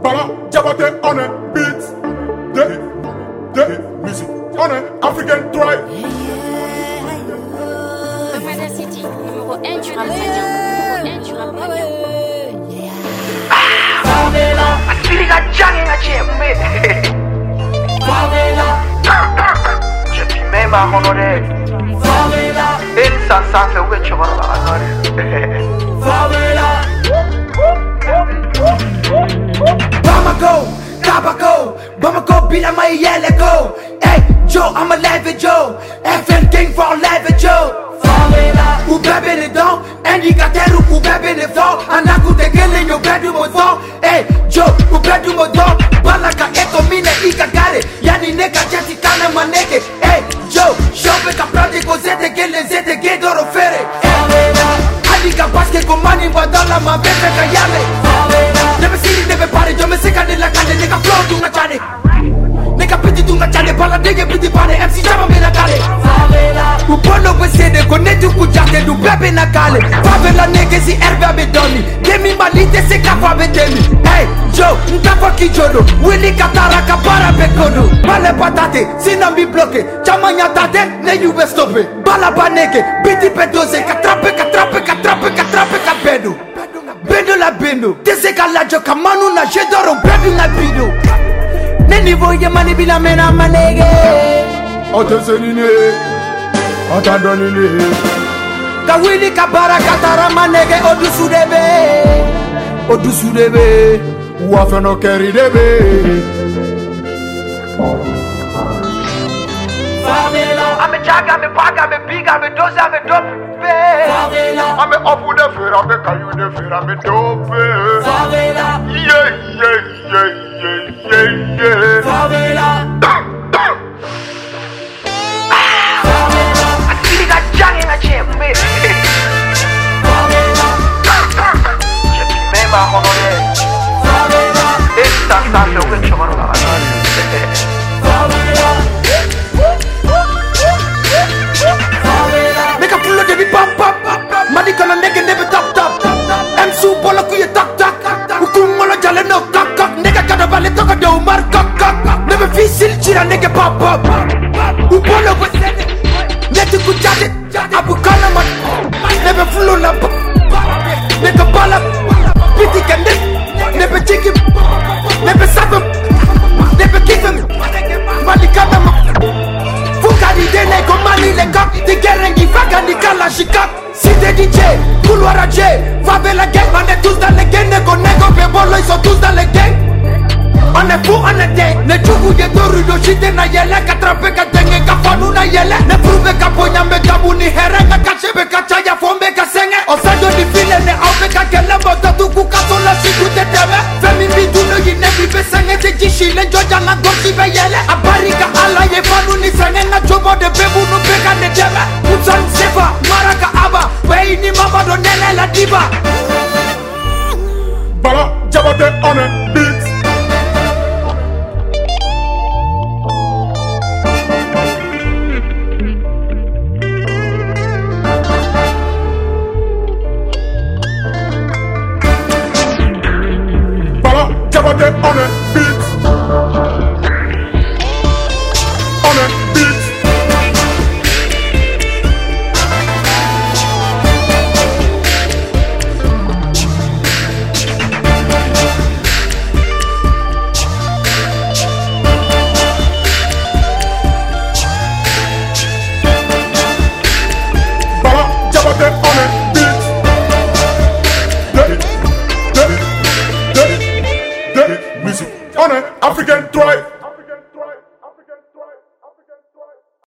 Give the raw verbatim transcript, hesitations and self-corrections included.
Bala, Jabate on a beat. The, the music on a African tribe. African City, numéro un du rap radio. Numéro un du rap radio. Favela, asiliga jangi na chembe. Favela, je puis même à honorer. Favela, et ça ça fait où tu vas honorer. Favela, Bamako, Kabako, Bamako, Bila my yellow go. Hey Joe, I'm a live Joe. F N King for live Joe. Favela, ou bébé les dents, indicateur ou bébé les forts. Anaku de gueule, yo bébé du moton. Hey Joe, ou bébé du moton. Balaka eto mine ikagare. Yani neka jeti kana maneke. Hey Joe, shope kaprati ko zete gueule, zete gueule fere. Favela, alika basket komani badala ma bébé kayale. Favela, never see never party, yo me seka de la calle, neka flow tu na chane. Neka piti tu na chane, bala dege piti pane, M C jama me na kale. Favela, u bono besede connecte ku jate du bébé na kale. Favela nege si herbe abe doni, demi malite se kapa be demi. Hey Joe, nkapa kijodo, Willy Katara kapara bekodo. Bale patate, sina mi bloke, chama nyatate, ne you be stoppe. Bala baneke, biti pedose, katrape, katrape, katrape, katrape, kabedo. Bendo la bendo, tese kalajo kamanu na jedoro, bedu na bido. Ne niveau ye mani bila mena manege. Otesenine, otadonine. Kawili kabara katara manege odusu debe. Odusu debe. Wafeno keri debe. Favela, I'm a jag, I'm a bag, I'm a big, I'm a dose, I'm a dope. Favela, I'm a up with the fear, I'm a caillou de fear, I'm a dope. Favela, Yeah, yeah, yeah, yeah, yeah, yeah. Favela, Favela, asiliga jangi na chembe. Favela, je puis même à honorer. Favela, et ça ça fait où tu vas honorer. Favela, make a pull of the pop pop. Money gonna nigga never top top. M su bola kuye tak tak. Ukum mola jale no kak kak. Nigga kada bale toka do mar kak kak. Never fisil chira nigga pop pop. Ubola wasete. Netu kujade. Abu kana man. Never flow la. Nigga bala. Piti kende. Never take him. Never sap him. Never kick him. Money kana man. Fukari dene komani le kak. Di gerengi fakani kala shikak. Cité D J, couloir à J, Favela gang, on est tous dans les gangs, nego nego bebolo, ils sont tous dans les gangs. On est fou, on est dingue, ne choukou de toru do shite na yele, katrape ka tenge ka fanu na yele, ne prouve ka ponya me ka muni herenga, ka chebe ka chaya fombe ka senge. On s'adonne du file, ne aupe ka kele mota tu kuka sola shiku te teme. Femi bidu no yine bibe senge, se jishi le joja na gosi be yele. Abarika ala ye fanu ni senge, na chobo de bebu no beka ne teme. Utsan sefa, maraka aba. Ni mama don't nele la diva. Bala, Jabate on a beat. Bala, Jabate on a beat. On a beat. On a African tribe.